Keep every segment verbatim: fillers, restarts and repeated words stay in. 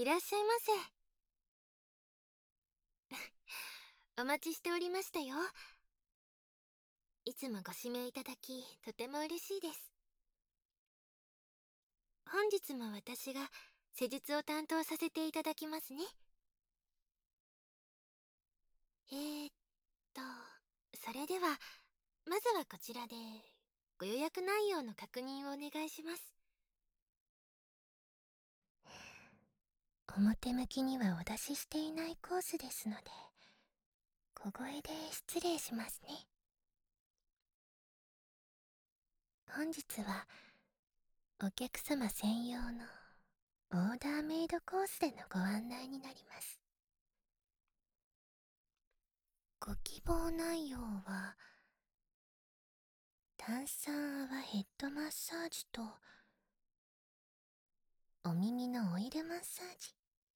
いらっしゃいませ。お待ちしておりましたよ。いつもご指名いただき、とても嬉しいです。本日も私が施術を担当させていただきますね。えーっと、それでは、まずはこちらで、ご予約内容の確認をお願いします。 表向きにはお出ししていないコースですので、小声で失礼しますね。本日はお客様専用のオーダーメイドコースでのご案内になります。ご希望内容は、炭酸泡ヘッドマッサージとお耳のオイルマッサージ、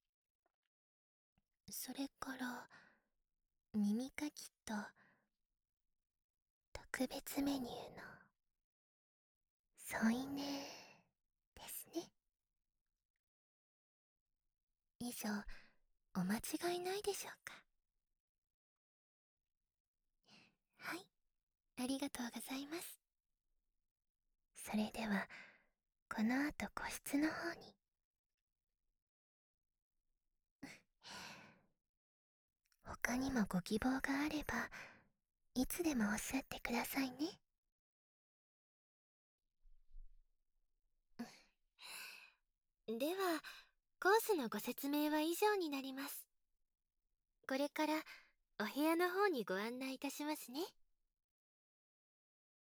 それから耳かきと特別メニューの添い寝ですね。以上、お間違いないでしょうか？はい、ありがとうございます。それでは、この後個室の方に。他にもご希望があれば、いつでもおっしゃってくださいね。 では、コースのご説明は以上になります。これからお部屋の方にご案内いたしますね。